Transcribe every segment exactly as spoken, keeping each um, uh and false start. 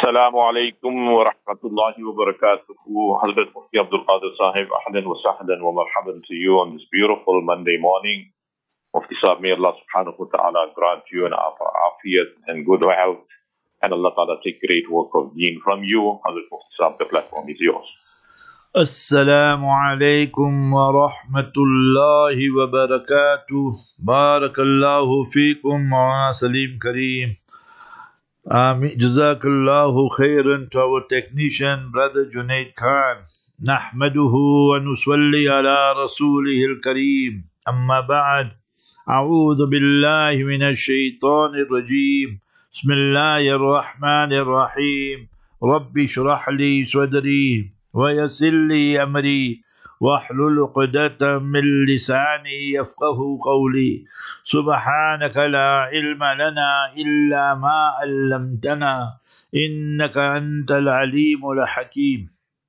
Assalamu alaikum wa rahmatullahi wa barakatuhu. Hazrat Mufti Abdul Qadir Sahib, ahlan wa sahlan wa marhaban to you on this beautiful Monday morning. Mufti Sahib, may Allah subhanahu wa ta'ala grant you an afiyat and good health, and Allah ta'ala take great work of deen from you. Hazrat Mufti Sahib, the platform is yours. Assalamu alaikum wa rahmatullahi wa barakatuh. Barakallahu feekum wa salim kareem. Amin. Jazakallahu khairan to our technician, Brother Junaid Khan. Nahmaduhu wa nusalli ala rasulihil kareem. Amma ba'd. A'udhu billahi minash shaitanir rajeem. Bismillahir rahmanir rahim. Rabbi shrah li sadri wa yassir li amri واحلل عقدة من لساني يفقه قولي سبحانك لا علم لنا إلا ما علمتنا إنك أنت العليم الحكيم.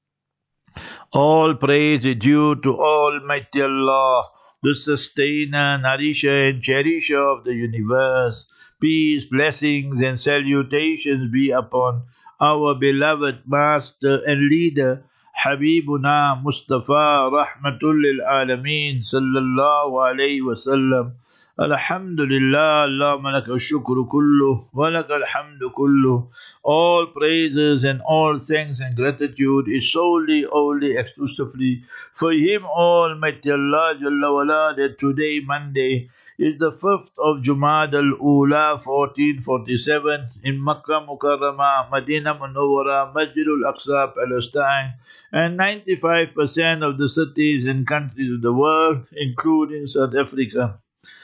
All praise is due to Almighty Allah, the sustainer, nourisher and cherisher of the universe. Peace, blessings and salutations be upon our beloved master and leader, Habibuna Mustafa Rahmatul lil Alameen Sallallahu Alaihi Wasallam. Alhamdulillah, Allahumma laka shukru kullu, wa laka alhamdu kullu. All praises and all thanks and gratitude is solely, only, exclusively for Him, Almighty Allah Jalla wala, that today, Monday, is the fifth of Jumad al-Ula, fourteen forty-seven, in Makkah Mukarramah, Medina Munawwara, Masjid al-Aqsa, Palestine, and ninety-five percent of the cities and countries of the world, including South Africa.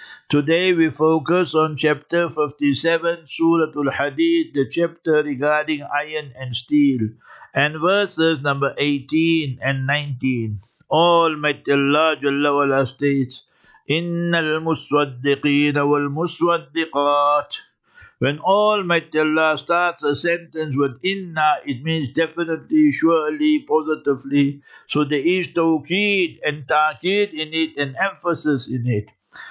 Today we focus on chapter fifty-seven, Surah Al-Hadid, the chapter regarding iron and steel, and verses number eighteen and nineteen. Almighty Allah Jalla wala states, Innal muswaddiqeen wal muswaddiqat. When Almighty Allah starts a sentence with inna, it means definitely, surely, positively. So there is tawqeed and ta'qeed in it and emphasis in it.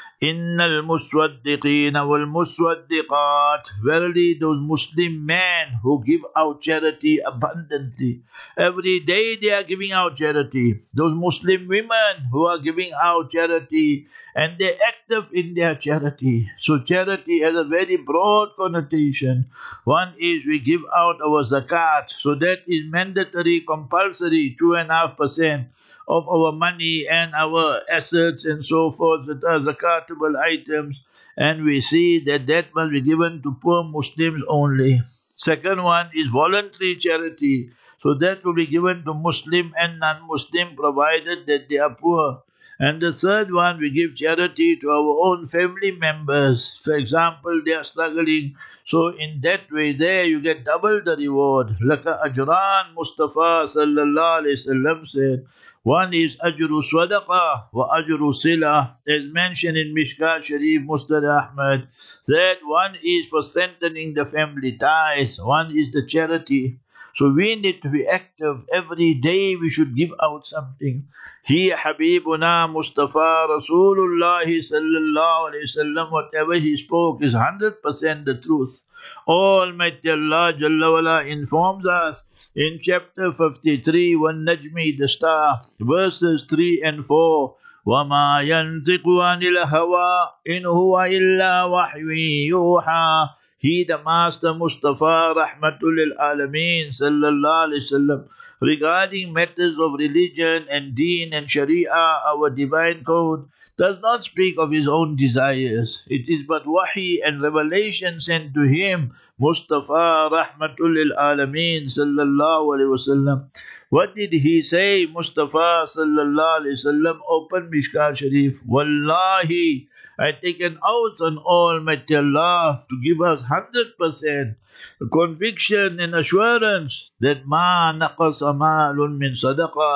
Innal muswaddiqeen wal muswaddiqat. Verily those Muslim men who give out charity abundantly. Every day they are giving out charity. Those Muslim women who are giving out charity and they're active in their charity. So charity has a very broad connotation. One is we give out our zakat. So that is mandatory, compulsory, two and a half percent of our money and our assets and so forth that are zakatable items, and we see that that must be given to poor Muslims only. Second one is voluntary charity, so that will be given to Muslim and non-Muslim provided that they are poor. And the third one, we give charity to our own family members. For example, they are struggling. So in that way there you get double the reward. Laka ajran, Mustafa sallallahu alayhi wasallam said. One is ajru sadaqa wa ajru sila, as mentioned in Mishkat Sharif, Musnad Ahmad. That one is for strengthening the family ties. One is the charity. So we need to be active. Every day we should give out something. He Habibuna Mustafa Rasulullah sallallahu alayhi wasallam, whatever he spoke is one hundred percent the truth. Almighty Allah Jalla wala informs us in chapter fifty-three, Wan Najmi, the star, verses three and four. وَمَا يَنْطِقُ عَنِ الْهَوَىٰ إِنْ هُوَ إِلَّا وَحْيٌ يُوحَىٰ. He, the Master Mustafa Rahmatul lil Alameen Sallallahu Alaihi Wasallam, regarding matters of religion and deen and sharia, our divine code, does not speak of his own desires. It is but wahi and revelation sent to him, Mustafa Rahmatul lil Alameen Sallallahu Alaihi Wasallam. What did he say, Mustafa Sallallahu Alaihi Wasallam? Open Mishkat Sharif. Wallahi, I take an oath on Almighty Allah to give us one hundred percent conviction and assurance that ma naqasa malun min sadaqah,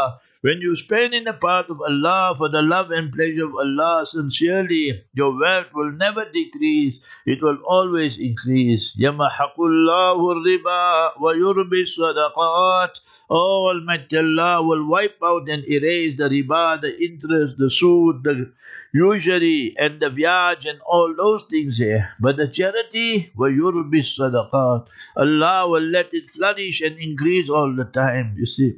When you spend in the path of Allah for the love and pleasure of Allah sincerely, your wealth will never decrease, it will always increase. يَمَحَقُ اللَّهُ الرِّبَا وَيُرْبِي الصَّدَقَاتِ. Almighty Allah will wipe out and erase the riba, the interest, the sood, the usury and the vyaj and all those things here. But the charity, وَيُرْبِي الصَّدَقَاتِ, Allah will let it flourish and increase all the time, you see.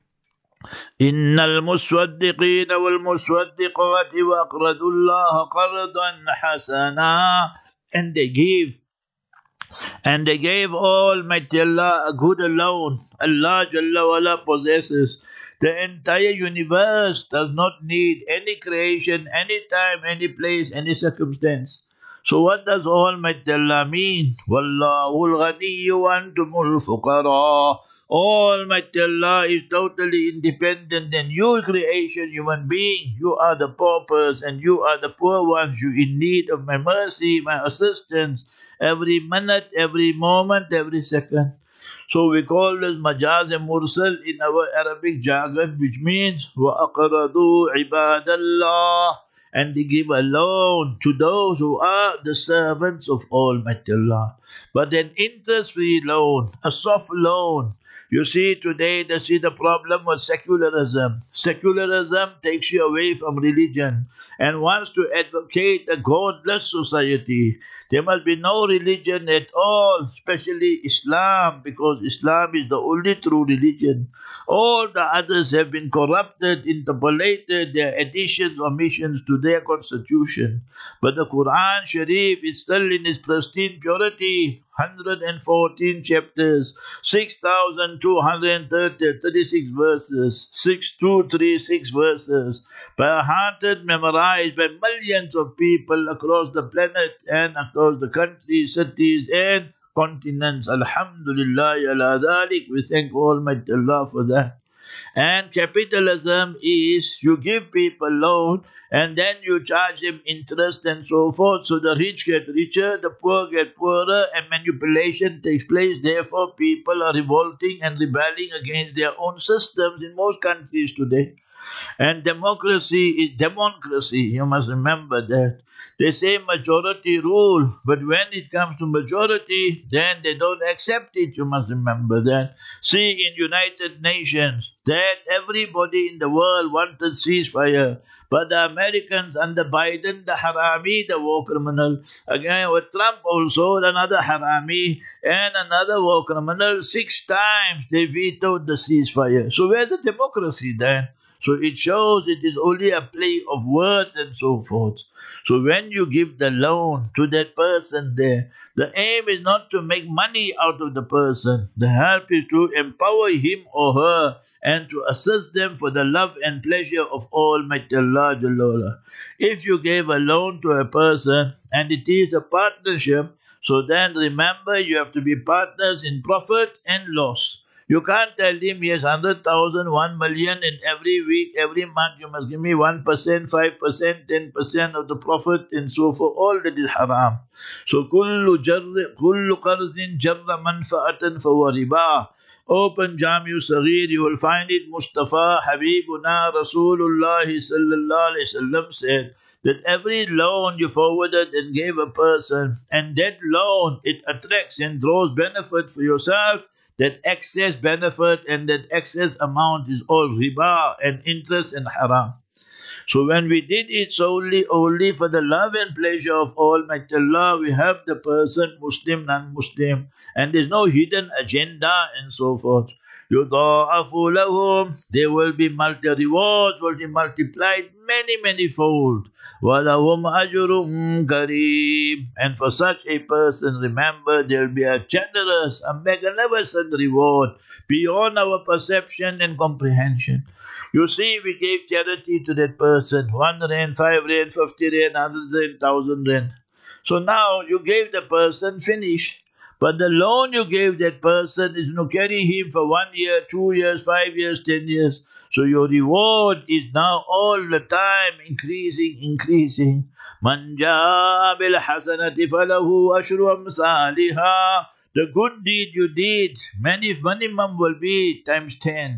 إِنَّ الْمُصَّدِّقِينَ وَالْمُصَّدِّقَاتِ وَأَقْرَضُوا اللَّهَ قَرْضًا حَسَنًا. And they give And they gave Almighty Allah a good loan. Allah Jalla wala possesses the entire universe, does not need any creation, any time, any place, any circumstance. So what does Almighty Allah mean? Wallahu al-ghaniyyu wa antumul fuqara. Almighty Allah is totally independent, and you creation, human being, you are the paupers and you are the poor ones. You in need of my mercy, my assistance, every minute, every moment, every second. So we call this majaz mursal in our Arabic jargon, which means وَأَقْرَضُوا عِبَادَ اللَّهِ, and they give a loan to those who are the servants of Almighty Allah. But an interest-free loan, a soft loan. You see, today they see the problem with secularism. Secularism takes you away from religion and wants to advocate a godless society. There must be no religion at all, especially Islam, because Islam is the only true religion. All the others have been corrupted, interpolated, their additions, omissions to their constitution. But the Quran Sharif is still in its pristine purity. one hundred fourteen chapters, six thousand two hundred thirty-six verses, six thousand two hundred thirty-six verses, by hearted, memorized by millions of people across the planet and across the countries, cities and continents. Alhamdulillah ala dhalik. We thank Almighty Allah for that. And capitalism is you give people loan and then you charge them interest and so forth. So the rich get richer, the poor get poorer, and manipulation takes place. Therefore, people are revolting and rebelling against their own systems in most countries today. And democracy is democracy. You must remember that. They say majority rule, but when it comes to majority, then they don't accept it. You must remember that. See, in United Nations, that everybody in the world wanted ceasefire, but the Americans under Biden, the harami, the war criminal, again with Trump also, another harami and another war criminal, six times they vetoed the ceasefire. So where's the democracy then? So it shows it is only a play of words and so forth. So when you give the loan to that person there, the aim is not to make money out of the person. The help is to empower him or her and to assist them for the love and pleasure of Almighty Allah Jalla wala. If you gave a loan to a person and it is a partnership, so then remember you have to be partners in profit and loss. You can't tell him, yes, one hundred thousand, one million, and every week, every month, you must give me one percent, five percent, ten percent of the profit, and so forth. All that is haram. So, kullu jarri, kullu qarzin jarra manfa'atan fawa riba. Open Jamiu Saghir, you will find it. Mustafa Habibuna Rasulullah sallallahu alayhi wasallam said that every loan you forwarded and gave a person, and that loan, it attracts and draws benefit for yourself. That excess benefit and that excess amount is all riba and interest and haram. So when we did it solely only for the love and pleasure of Almighty Allah, we have the person Muslim, non-Muslim, and there's no hidden agenda and so forth. يُضَاعَفُ لَهُمْ, there will be multi rewards, will be multiplied many, many fold. وَلَهُمْ أَجْرٌ كَرِيمٌ, and for such a person, remember, there will be a generous, a magnificent reward beyond our perception and comprehension. You see, we gave charity to that person, one rand, five rand, fifty rand, hundred rand, thousand rand. So now you gave the person, finish. But the loan you gave that person is to carry him for one year, two years, five years, ten years. So your reward is now all the time increasing, increasing. Man jaa bil hasanati falahu ashru amsaliha. The good deed you did, many minimum will be times ten.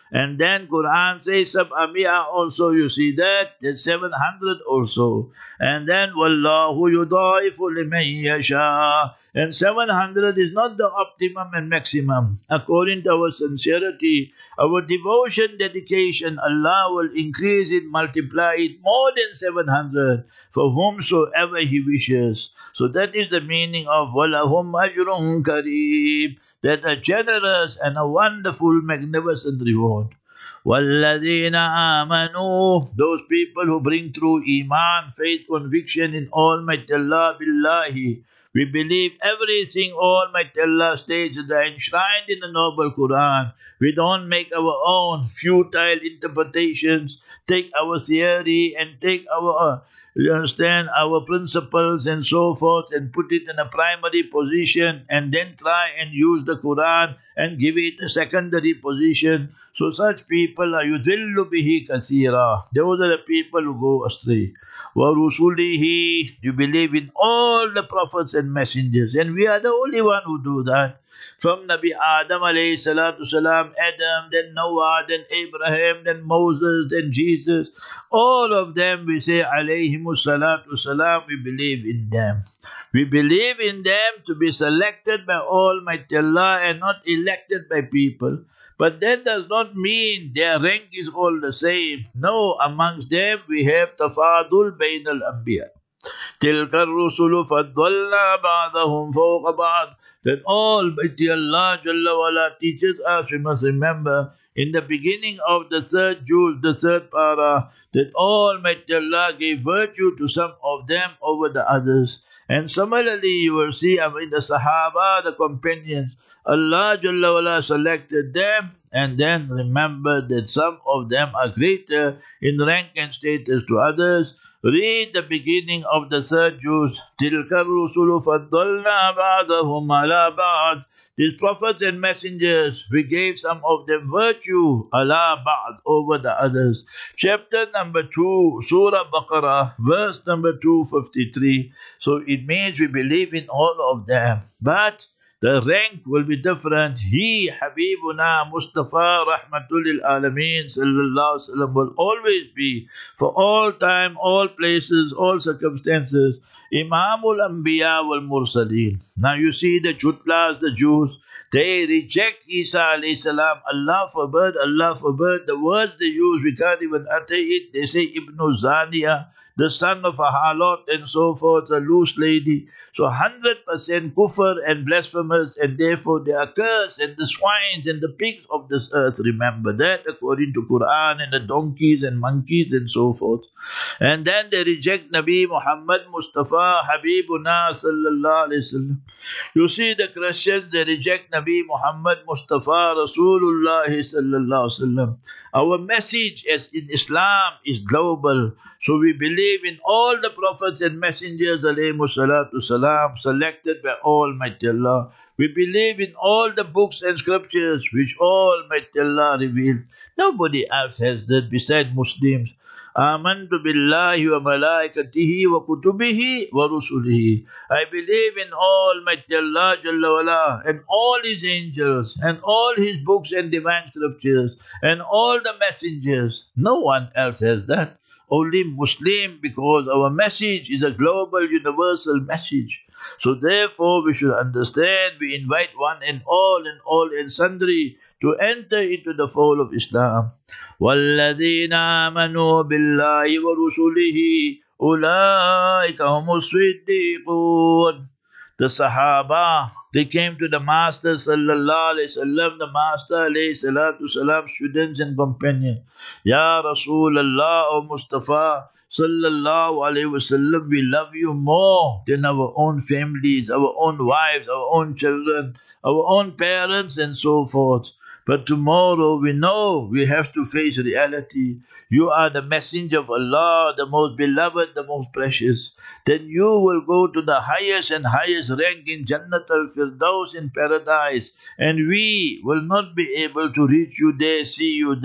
And then Quran says Sab'amia also, you see that? That's seven hundred also. And then Wallahu yudaifu liman yasha. And seven hundred is not the optimum and maximum. According to our sincerity, our devotion, dedication, Allah will increase it, multiply it more than seven hundred for whomsoever He wishes. So that is the meaning of Walahum ajrun kareem, that a generous and a wonderful, magnificent reward. وَالَّذِينَ آمَنُوا, those people who bring through Iman, faith, conviction in Almighty Allah, Billahi. We believe everything Almighty Allah states that are enshrined in the Noble Quran. We don't make our own futile interpretations, take our theory and take our, uh, you understand, our principles and so forth and put it in a primary position and then try and use the Quran and give it a secondary position. So such people are yudillu bihi kathira. Those are the people who go astray. Wa rusulihi, you believe in all the prophets and messengers, and we are the only one who do that. From Nabi Adam alayhi salatu salam, Adam, then Noah, then Abraham, then Moses, then Jesus. All of them we say alayhimu salatu salam, we believe in them. We believe in them to be selected by Almighty Allah and not elected by people. But that does not mean their rank is all the same. No, amongst them we have tafadul bain al-anbiya. تِلْكَ الرُّسُلُ فَضَّلْنَا بَعْضَهُمْ فَوْقَ بَعْضٍ. That Almighty Allah Jalla wa'ala teaches us, we must remember, in the beginning of the third juz, the third para, that Almighty Allah gave virtue to some of them over the others. And similarly, you will see in the Sahaba, the companions, Allah Jalla wa'ala selected them, and then remember that some of them are greater in rank and status to others. Read the beginning of the third juz. تِلْكَ الرُّسُلُ فَضَّلْنَا بَعْضَهُمْ عَلَى بَعْضٍ. These prophets and messengers, we gave some of them virtue, ala ba'd, over the others. Chapter number two, Surah Baqarah, verse number two fifty-three. So it means we believe in all of them. But the rank will be different. He, Habibuna Mustafa Rahmatul lil Alameen Sallallahu Alaihi Wasallam, will always be, for all time, all places, all circumstances, Imamul Anbiya wal Mursaleen. Now you see the Chutlas, the Jews, they reject Isa alayhi salam. Allah forbid, Allah forbid. The words they use, we can't even utter it. They say Ibn Zaniya, the son of a harlot and so forth, a loose lady. So one hundred percent kufr and blasphemous, and therefore they are cursed, and the swines and the pigs of this earth. Remember that according to Quran, and the donkeys and monkeys and so forth. And then they reject Nabi Muhammad Mustafa Habibuna Sallallahu Alaihi Wasallam. You see the Christians, they reject Nabi Muhammad Mustafa Rasulullah Sallallahu Alaihi Wasallam. Our message as in Islam is global. So we believe in all the prophets and messengers alayhimu salatu salam, selected by Almighty Allah. We believe in all the books and scriptures which Almighty Allah revealed. Nobody else has that beside Muslims. Amantu billahi wa malaikatihi wa kutubihi wa rusulihi. I believe in Almighty Allah Jalla wa'ala, and all His angels, and all His books and divine scriptures, and all the messengers. No one else has that. Only Muslim, because our message is a global, universal message. So therefore we should understand, we invite one and all and all and sundry to enter into the fold of Islam. وَالَّذِينَ آمَنُوا بِاللَّهِ وَرُسُلِهِ أُولَٰئِكَ هُمُ الصِّدِّيقُونَ. The Sahaba, they came to the Master Sallallahu Alaihi Wasallam, the Master Alayhi Salatu Salam, students and companions. Ya Rasulullah, O Mustafa Sallallahu Alaihi Wasallam, we love you more than our own families, our own wives, our own children, our own parents and so forth. But tomorrow we know we have to face reality. You are the messenger of Allah, the most beloved, the most precious. Then you will go to the highest and highest rank in Jannat al-Firdaus, in paradise. And we will not be able to reach you there, see you there.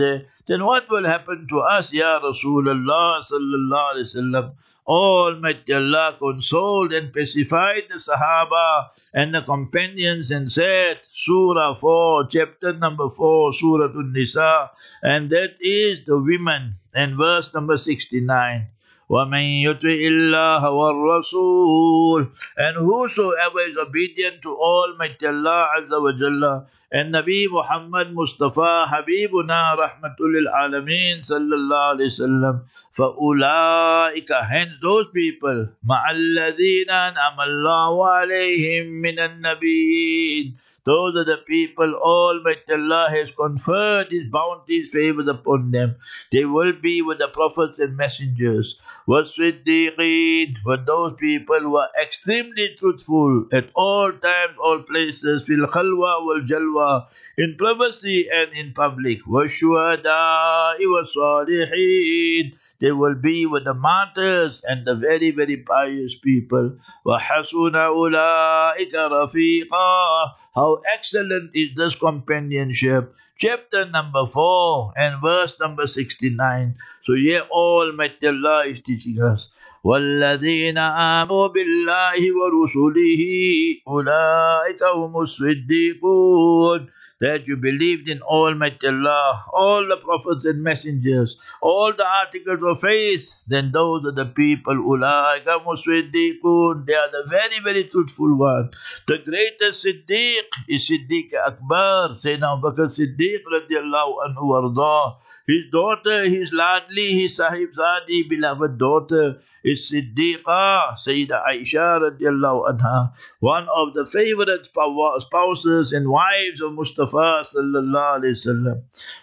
then what will happen to us, Ya Rasulullah sallallahu alayhi wasallam? Almighty Allah consoled and pacified the Sahaba and the companions and said, Surah four, chapter number four, Surah An-Nisa, and that is the women, and verse number sixty-nine. وَمَنْ يُطِعِ اللَّهَ وَالرَّسُولَ, and whosoever is obedient to Almighty Allah Azza wa Jalla and Nabi Muhammad Mustafa Habibuna Rahmatul lil Alameen Sallallahu Alaihi Wasallam, فَأُولَٰئِكَ, hence those people, مَعَ الَّذِينَ أَنْعَمَ اللَّهُ عَلَيْهِمْ مِنَ النَّبِيِّينَ, those are the people Almighty Allah has conferred His bounties, favors upon them. They will be with the prophets and messengers. وَالصِّدِّيقِينَ, with those people who are extremely truthful at all times, all places, fil khalwa wal jalwa, in privacy and in public. وَالشُّهَدَاءِ وَالصَّالِحِينَ, they will be with the martyrs and the very, very pious people. وَحَسُنَ أُولَٰئِكَ رَفِيقًا, how excellent is this companionship. Chapter number four and verse number sixty-nine. So here Almighty Allah is teaching us, وَالَّذِينَ آمَنُوا بِاللَّهِ وَرُسُلِهِ أُولَٰئِكَ هُمُ الصِّدِّيقُونَ, that you believed in Almighty Allah, all the prophets and messengers, all the articles of faith, then those are the people, أُولَٰئِكَ هُمُ الصِّدِّيقُونَ, they are the very, very truthful one. The greatest Siddiq is Siddiq Akbar, Sayyidina Abu Bakr Siddiq radiallahu anhu warda. His daughter, his ladli, his sahibzadi, beloved daughter, is Siddiqa, Sayyida Aisha radiallahu anha, one of the favorite spouses and wives of Mustafa sallallahu alayhi wasallam.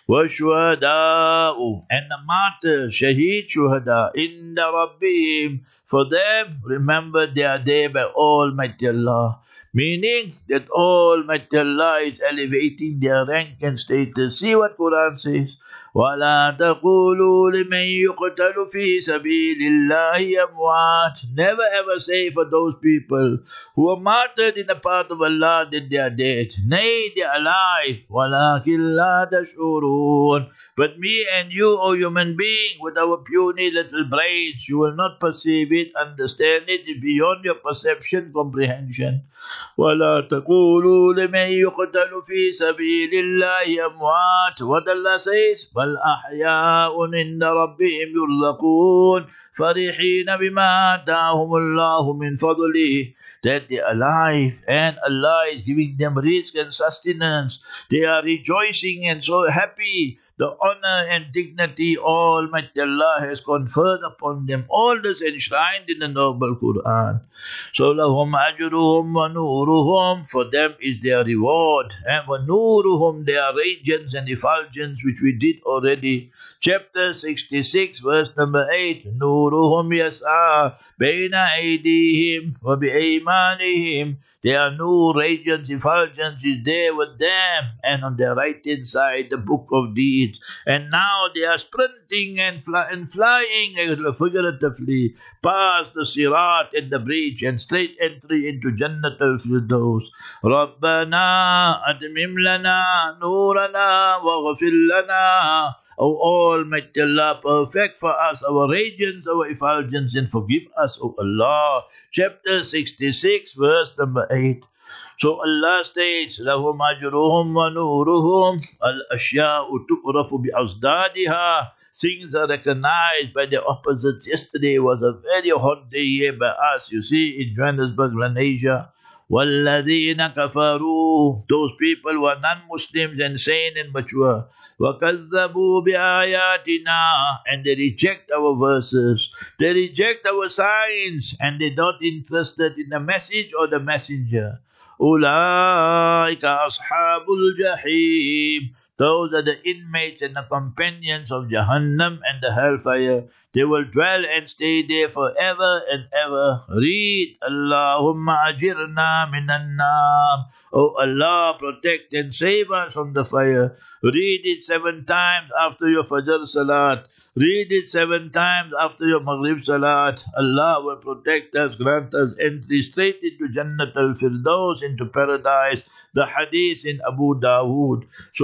وَالشُّهَدَاءُ, and the martyrs, shaheed shuhada, inda rabbihim, for them, remember they are there by Almighty Allah. Meaning that Almighty Allah is elevating their rank and status. See what Quran says. وَلَا تَقُولُوا لِمَنْ يُقْتَلُ فِي سَبِيلِ اللَّهِ أَمْوَاتٍ, never ever say for those people who are martyred in the path of Allah that they are dead. Nay, they are alive. وَلَكِنْ لَا تَشْعُرُونَ, but me and you, O human being, with our puny little brains, you will not perceive it, understand it, it's beyond your perception, comprehension. وَلَا تَقُولُوا لِمَنْ يُقْتَلُ فِي سَبِيلِ اللَّهِ أَمْوَاتٍ, what Allah says, بل أحياء عند ربهم يرزقون فرحين بما آتاهم الله من فضله, that they are alive and Allah is giving them risk and sustenance. They are rejoicing and so happy. The honor and dignity Almighty Allah has conferred upon them. All this enshrined in the noble Quran. So lahum ajruhum wa nuruhum, for them is their reward, and wa nuruhum, their radiance and effulgence, which we did already. Chapter sixty-six, verse number eight. Nuruhum yas'a bayna aydihim wa bi'aymanihim, their nur, radiance, effulgence is there with them, and on their right hand side the book of deeds. And now they are sprinting and, fly, and flying, figuratively, past the Sirat and the breach, and straight entry into Jannat al-Firdaus. Rabbana admim lana nurana waghfir lana, O Almighty Allah, perfect for us our radiance, our effulgence, and forgive us, O Allah. Chapter sixty-six, verse number eight. So Allah states, لَهُمْ أَجْرُهُمْ وَنُورُهُمْ الْأَشْيَاءُ تُعْرَفُ بِأَصْدَادِهَا, things are recognized by their opposites. Yesterday was a very hot day here by us, you see, in Johannesburg, Lenasia. وَالَّذِينَ كَفَرُوا, those people who are non-Muslims and sane and mature. وَكَذَّبُوا بِآيَاتِنَا, and they reject our verses. They reject our signs, and they're not interested in the message or the messenger. أُولَٰئِكَ أَصْحَابُ الْجَحِيمِ, those are the inmates and the companions of Jahannam and the hellfire. They will dwell and stay there forever and ever. Read, Allahumma ajirna minan nar. Oh Allah, protect and save us from the fire. Read it seven times after your Fajr Salat. Read it seven times after your Maghrib Salat. Allah will protect us, grant us entry straight into Jannat al-Firdaus, into paradise. The hadith in Abu Dawood. So every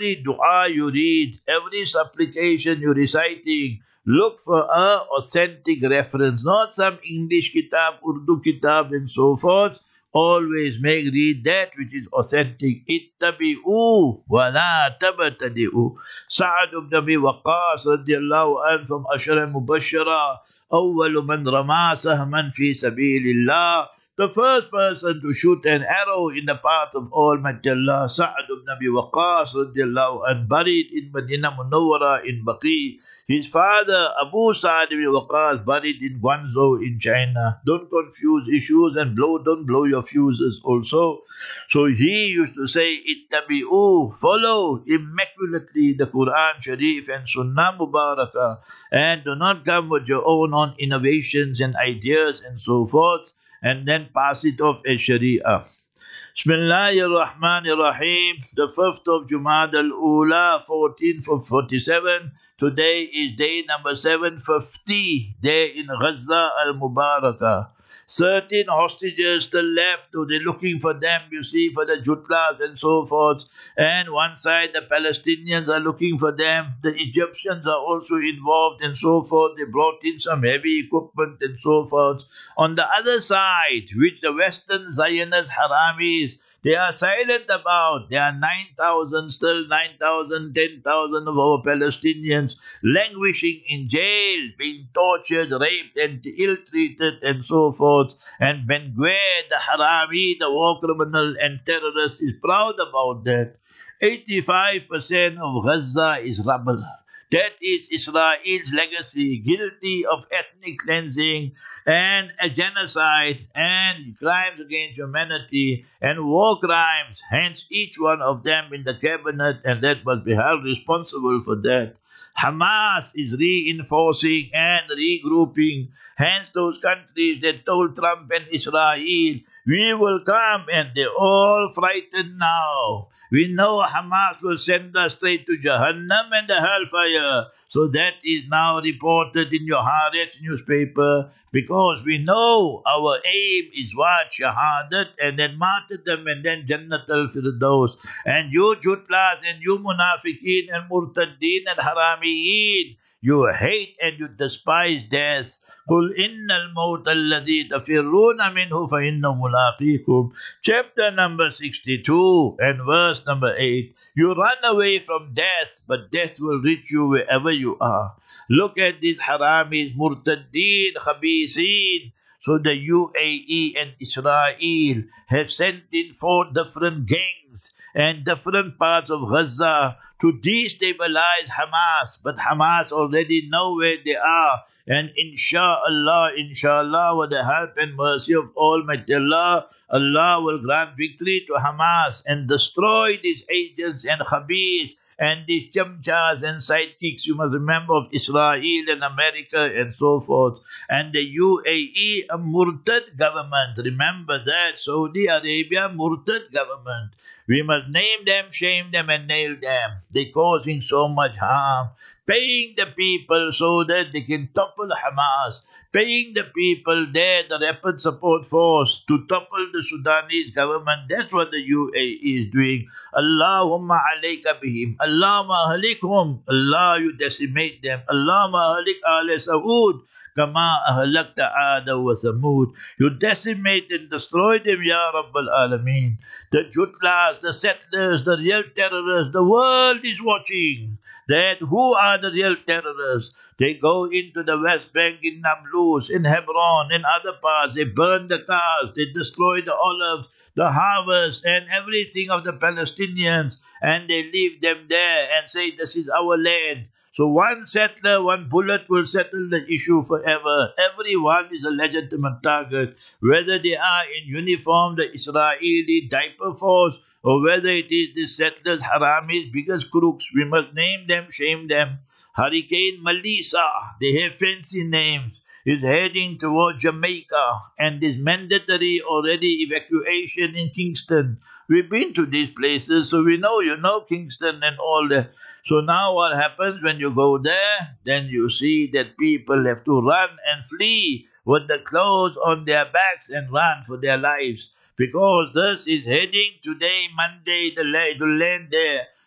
every dua you read, every supplication you're reciting, look for a authentic reference, not some English kitab, Urdu kitab, and so forth. Always make read that which is authentic. Ittabi'u wa la tabtadi'u. Sa'ad ibn Abi Waqqas radiyallahu anhu from Ashara Mubashara, awwalu man rama sahman fi sabilillah. The first person to shoot an arrow in the path of Almighty Allah, Sa'ad ibn Abi Waqqas radiyallahu anhu, buried in Medina Munawwara in Baqi. His father, Abu Sa'ad ibn Waqqas, buried in Guangzhou in China. Don't confuse issues and blow, don't blow your fuses also. So he used to say, Ittabi'u, follow immaculately the Quran Sharif and Sunnah Mubarakah, and do not come with your own on innovations and ideas and so forth, and then pass it off as Sharia. Bismillahir Rahmanir Rahim. The fifth of Jumad al-Ula, fourteen forty-seven. Today is day number seven fifty, day in Gaza al-Mubarakah. Thirteen hostages still left, so they're looking for them, you see, for the Jutlas and so forth. And one side, the Palestinians are looking for them. The Egyptians are also involved and so forth. They brought in some heavy equipment and so forth. On the other side, which the Western Zionist Haramis, they are silent about. There are nine thousand, still nine thousand, ten thousand of our Palestinians languishing in jail, being tortured, raped, and ill-treated, and so forth. And Ben Gvir, the Harami, the war criminal and terrorist, is proud about that. eighty-five percent of Gaza is rubble. That is Israel's legacy, guilty of ethnic cleansing and a genocide and crimes against humanity and war crimes. Hence, each one of them in the cabinet, and that must be held responsible for that. Hamas is reinforcing and regrouping. Hence, those countries that told Trump and Israel, we will come, and they're all frightened now. We know Hamas will send us straight to Jahannam and the hellfire. So that is now reported in your Haaretz newspaper, because we know our aim is what? Shahadat, and then martyrdom, and then Jannat al-Firdaus. And you Jutlas and you Munafiqeen and Murtaddeen and Haramiyin, you hate and you despise death. قُلْ إِنَّ الْمَوْتَ الَّذِي تَفِرُّونَ مِنْهُ فَإِنَّهُ مُلَاقِيكُمْ. Chapter number sixty-two and verse number eight. You run away from death, but death will reach you wherever you are. Look at these Haramis, Murtaddeen, Khabiseen. So the U A E and Israel have sent in four different gangs and different parts of Gaza to destabilize Hamas. But Hamas already know where they are. And inshallah, inshallah, with the help and mercy of Almighty Allah, Allah will grant victory to Hamas and destroy these agents and Khabis and these chamchas and sidekicks, you must remember, of Israel and America and so forth. And the U A E, a Murtad government. Remember that. Saudi Arabia, Murtad government. We must name them, shame them, and nail them. They're causing so much harm. Paying the people so that they can topple Hamas. Paying the people there, the Rapid Support Force, to topple the Sudanese government. That's what the U A E is doing. Allahumma alayka bihim. Allahumma halikhum. Allah, you decimate them. Allahumma halik ala Saud. Kama ahlakta Ada wa Thamud. You decimate and destroy them, Ya Rabbal Alameen. The Jutlas, the settlers, the real terrorists, the world is watching. That who are the real terrorists? They go into the West Bank in Nablus, in Hebron, in other parts. They burn the cars, they destroy the olives, the harvest, and everything of the Palestinians, and they leave them there and say, this is our land. So one settler, one bullet will settle the issue forever. Everyone is a legitimate target, whether they are in uniform, the Israeli diaper force, or whether it is the settlers, Haramis, biggest crooks. We must name them, shame them. Hurricane Melissa, they have fancy names, is heading toward Jamaica, and is mandatory already evacuation in Kingston. We've been to these places, so we know, you know, Kingston and all that. So now what happens when you go there? Then you see that people have to run and flee with the clothes on their backs and run for their lives. Because this is heading today, Monday, the, the land there.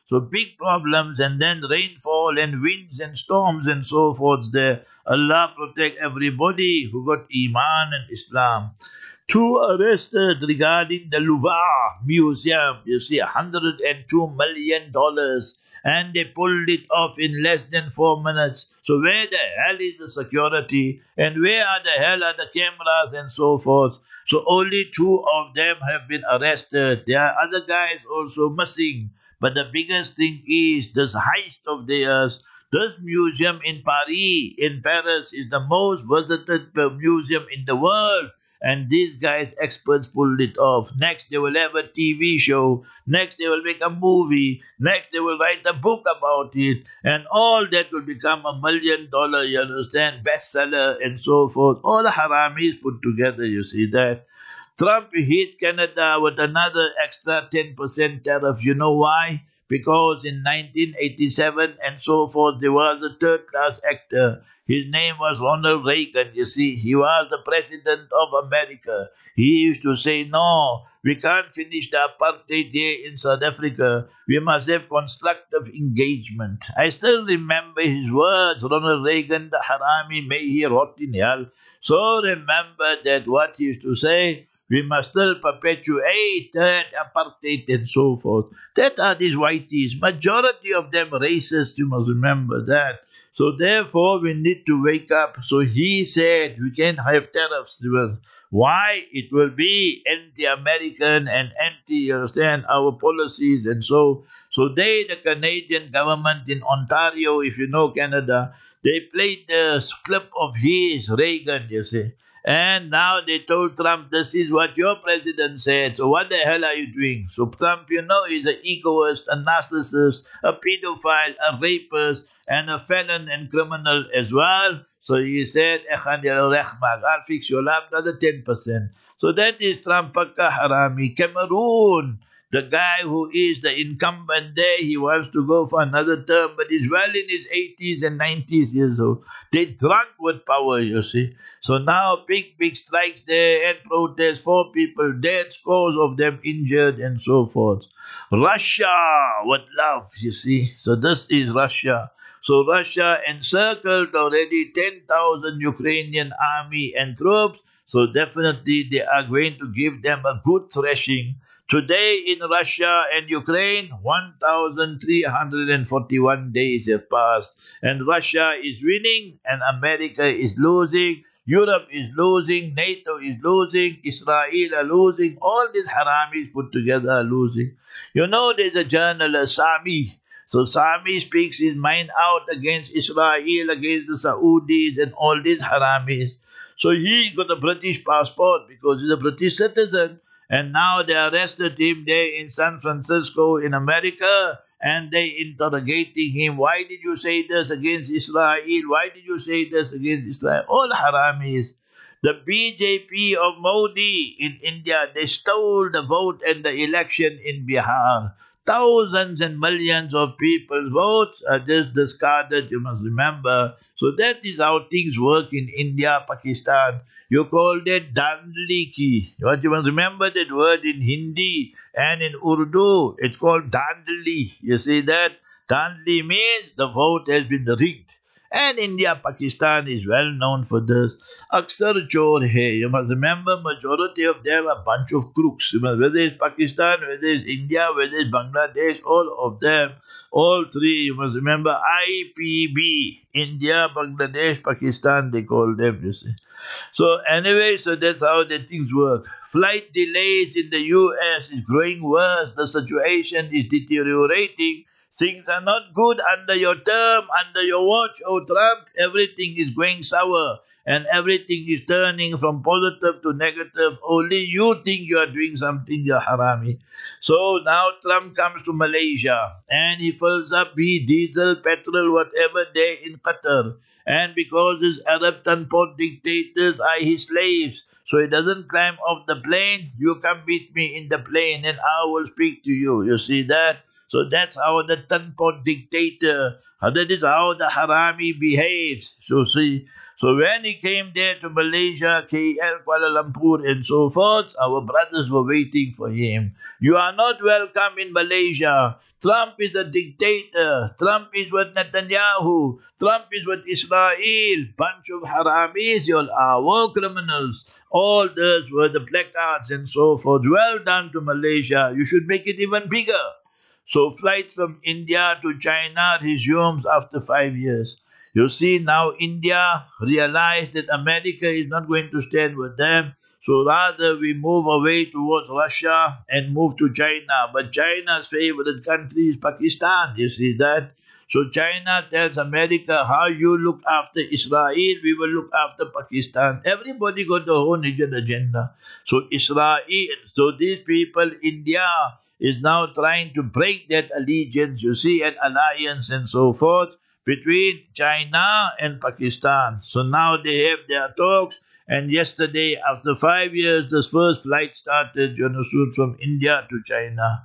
So big problems, and then rainfall and winds and storms and so forth there. Allah protect everybody who got Iman and Islam. Two arrested regarding the Louvre Museum. You see, one hundred two million dollars. And they pulled it off in less than four minutes. So where the hell is the security? And where are the hell are the cameras and so forth? So only two of them have been arrested. There are other guys also missing. But the biggest thing is this heist of theirs. This museum in Paris, in Paris, is the most visited museum in the world. And these guys, experts, pulled it off. Next, they will have a T V show. Next, they will make a movie. Next, they will write a book about it. And all that will become a million dollar, you understand, bestseller and so forth. All the haramis put together, you see that. Trump hit Canada with another extra ten percent tariff. You know why? Because in nineteen eighty-seven and so forth, there was a third-class actor. His name was Ronald Reagan, you see. He was the president of America. He used to say, no, we can't finish the apartheid here in South Africa. We must have constructive engagement. I still remember his words, Ronald Reagan, the harami, may he rot in hell. So remember that what he used to say, we must still perpetuate that apartheid and so forth. That are these whiteys. Majority of them racist, you must remember that. So therefore, we need to wake up. So he said we can't have tariffs. Why? It will be anti-American and anti, you understand, our policies and so. So they, the Canadian government in Ontario, if you know Canada, they played the clip of his, Reagan, you see. And now they told Trump, this is what your president said. So what the hell are you doing? So Trump, you know, is an egoist, a narcissist, a pedophile, a rapist, and a felon and criminal as well. So he said, I'll fix your lab another ten percent. So that is Trump Pakka Harami. Cameroon, the guy who is the incumbent there, he wants to go for another term, but he's well in his eighties and nineties years old. They drunk with power, you see. So now big, big strikes there and protests, four people dead, scores of them injured and so forth. Russia with love, you see. So this is Russia. So Russia encircled already ten thousand Ukrainian army and troops. So definitely they are going to give them a good thrashing. Today in Russia and Ukraine, one thousand three hundred forty-one days have passed. And Russia is winning and America is losing. Europe is losing. NATO is losing. Israel are losing. All these haramis put together are losing. You know, there's a journalist, Sami. So Sami speaks his mind out against Israel, against the Saudis and all these haramis. So he got a British passport because he's a British citizen. And now they arrested him there in San Francisco in America and they interrogating him. Why did you say this against Israel? Why did you say this against Israel? All haramis. The B J P of Modi in India, they stole the vote and the election in Bihar. Thousands and millions of people's votes are just discarded, you must remember. So that is how things work in India, Pakistan. You call that dandli ki. What you must remember that word in Hindi and in Urdu, it's called dandli. You see that? Dandli means the vote has been rigged. And India, Pakistan is well known for this. Aksar chor hai. You must remember, majority of them are a bunch of crooks. You must, whether it's Pakistan, whether it's India, whether it's Bangladesh, all of them, all three, you must remember, I P B, India, Bangladesh, Pakistan, they call them, you see. So anyway, so that's how the things work. Flight delays in the U S is growing worse. The situation is deteriorating. Things are not good under your term, under your watch, oh Trump. Everything is going sour and everything is turning from positive to negative. Only you think you are doing something, you harami. So now Trump comes to Malaysia and he fills up his diesel, petrol, whatever there in Qatar. And because his Arab tanpot dictators are his slaves, so he doesn't climb off the plane. You come meet me in the plane and I will speak to you. You see that? So that's how the tanpot dictator, that is how the harami behaves. So see, So when he came there to Malaysia, K L, Kuala Lumpur and so forth, our brothers were waiting for him. You are not welcome in Malaysia. Trump is a dictator. Trump is with Netanyahu. Trump is with Israel. Bunch of haramis, you all are war criminals. All those were the placards and so forth. Well done to Malaysia. You should make it even bigger. So flights from India to China resumes after five years. You see, now India realized that America is not going to stand with them. So rather we move away towards Russia and move to China. But China's favorite country is Pakistan. You see that? So China tells America, how you look after Israel, we will look after Pakistan. Everybody got their own agenda. So Israel, so these people, India, is now trying to break that allegiance, you see, an alliance and so forth between China and Pakistan. So now they have their talks. And yesterday, after five years, the first flight started, you know, soon from India to China.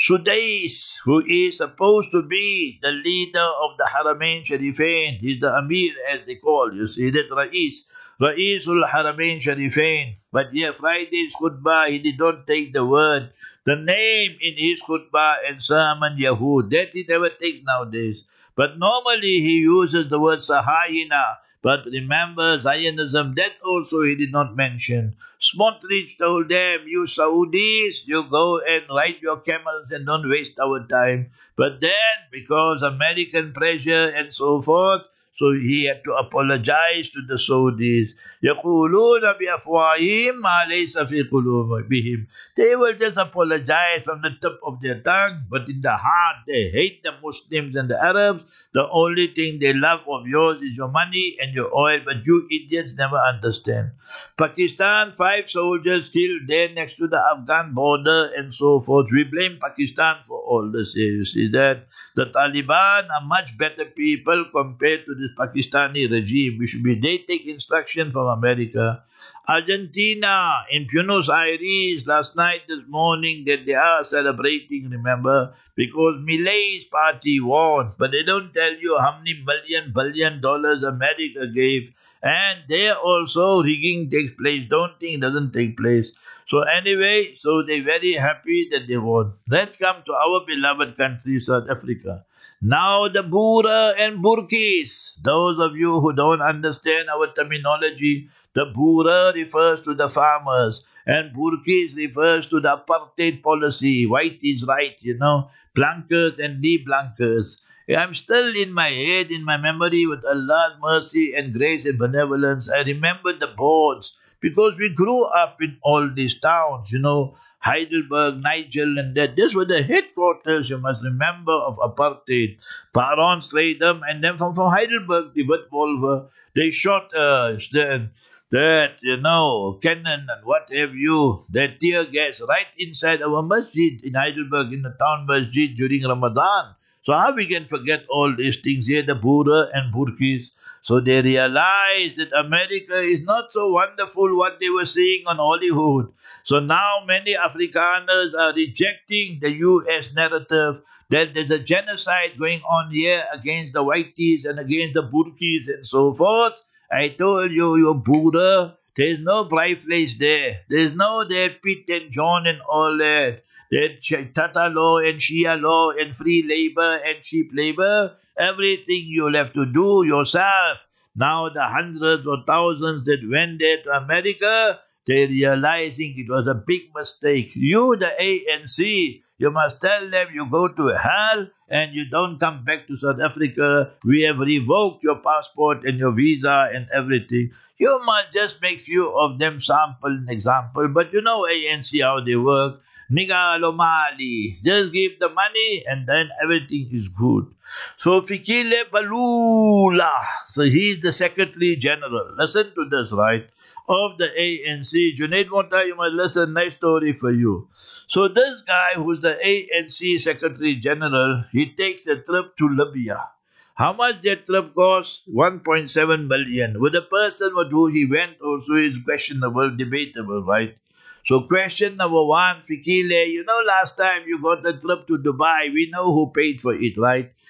Sudais, who is supposed to be the leader of the Haramain Sharifain, he's the Amir as they call, you see, that Rais, Raisul Haramain Sharifain. But yeah, Friday's khutbah, he did not take the word, the name in his khutbah and sermon, Yahud. That he never takes nowadays. But normally he uses the word Sahayina. But remember, Zionism, that also he did not mention. Smotrich told them, you Saudis, you go and ride your camels and don't waste our time. But then, because American pressure and so forth, so he had to apologize to the Saudis. يَقُولُونَ بِأَفْوَاهِهِمْ مَا لَيْسَ فِي قُلُوبِهِمْ. They will just apologize from the tip of their tongue, but in the heart they hate the Muslims and the Arabs. The only thing they love of yours is your money and your oil, but you idiots never understand. Pakistan, five soldiers killed there next to the Afghan border and so forth. We blame Pakistan for all this. You see that? The Taliban are much better people compared to this Pakistani regime. We should be, they take instruction from America. Argentina, in Buenos Aires, last night, this morning, that they are celebrating, remember, because Milei's party won, but they don't tell you how many million, billion dollars America gave. And there also rigging takes place. Don't think it doesn't take place. So anyway, so they're very happy that they won. Let's come to our beloved country, South Africa. Now the Boere and Burkies. Those of you who don't understand our terminology, the Boere refers to the farmers and Burkies refers to the apartheid policy. White is right, you know. Blankers and knee blankers. I'm still in my head, in my memory, with Allah's mercy and grace and benevolence. I remember the boards because we grew up in all these towns, you know, Heidelberg, Nigel, and that. These were the headquarters, you must remember, of apartheid. Baron Stradum, and then from, from Heidelberg, the Witwolver, they shot us. Then that, you know, cannon and what have you, that tear gas right inside our masjid in Heidelberg, in the town masjid during Ramadan. So how we can forget all these things here, the Boere and Burkies? So they realized that America is not so wonderful what they were seeing on Hollywood. So now many Afrikaners are rejecting the U S narrative that there's a genocide going on here against the Whiteys and against the Burkies and so forth. I told you, you Boere, there's no bright place there. There's no there Pitt and John and all that. That Tata law and Shia law and free labor and cheap labor, everything you'll have to do yourself. Now the hundreds or thousands that went there to America, they're realizing it was a big mistake. You, the A N C, you must tell them you go to hell and you don't come back to South Africa. We have revoked your passport and your visa and everything. You must just make few of them sample and example. But you know A N C, how they work. Nigalo Mali. Just give the money and then everything is good. So Fikile Balula. So he's the Secretary General. Listen to this, right? Of the A N C. Junaid Monta, you must listen. Nice story for you. So this guy who's the A N C Secretary General, he takes a trip to Libya. How much that trip cost? one point seven million. With the person with who he went also is questionable, debatable, right? So question number one, Fikile, you know last time you got the trip to Dubai, we know who paid for it, right?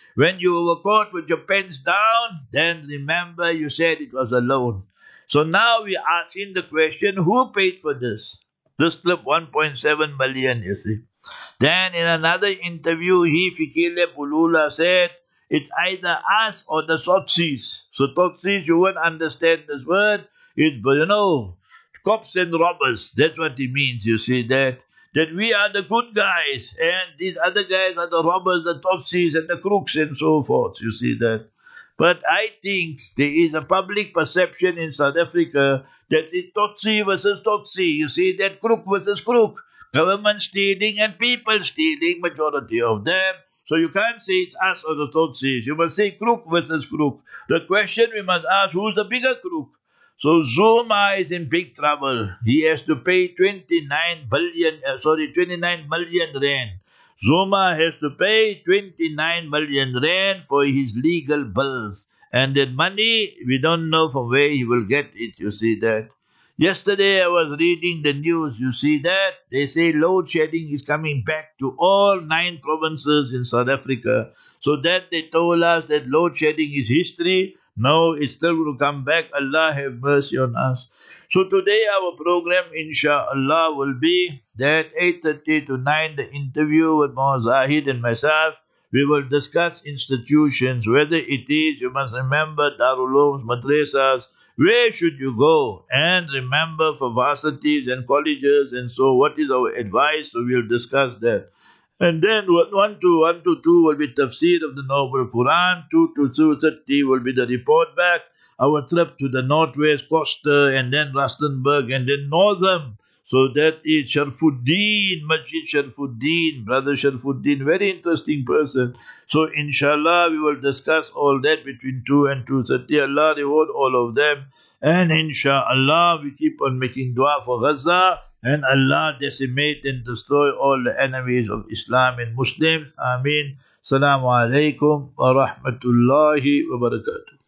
When you were caught with your pens down, then remember you said it was a loan. So now we are asking the question, who paid for this? This trip, one point seven million, you see. Then in another interview, he, Fikile Pulula, said, it's either us or the Tsotsis. So Tsotsis, you won't understand this word. It's, you know, cops and robbers. That's what he means, you see, that that we are the good guys, and these other guys are the robbers, the Tsotsis, and the crooks, and so forth, you see that. But I think there is a public perception in South Africa that it's Tsotsi versus Tsotsi, you see, that crook versus crook. Government stealing and people stealing, majority of them. So you can't say it's us or the Tsotsis. You must say crook versus crook. The question we must ask, who's the bigger crook? So Zuma is in big trouble. He has to pay twenty-nine billion, uh, sorry, twenty-nine million rand. Zuma has to pay twenty-nine million rand for his legal bills. And that money, we don't know from where he will get it, you see that. Yesterday I was reading the news, you see that. They say load shedding is coming back to all nine provinces in South Africa. So that they told us that load shedding is history. No, it's still going to come back. Allah have mercy on us. So today our program, inshallah, will be that eight thirty to nine, the interview with Mohammed Zahid and myself. We will discuss institutions, whether it is, you must remember, Darul Ulooms, madrasas, where should you go? And remember for varsities and colleges and so what is our advice? So we'll discuss that. And then one to one to two will be tafsir of the Noble Quran. Two to two thirty will be the report back. Our trip to the Northwest Costa and then Rustenburg and then Northern. So that is Sharfuddin, Masjid Sharfuddin, Brother Sharfuddin, very interesting person. So inshallah we will discuss all that between two and two thirty. Allah reward all of them. And inshallah we keep on making dua for Gaza. And Allah decimate and destroy all the enemies of Islam and Muslims. Ameen. Assalamu alaikum wa rahmatullahi wa barakatuh.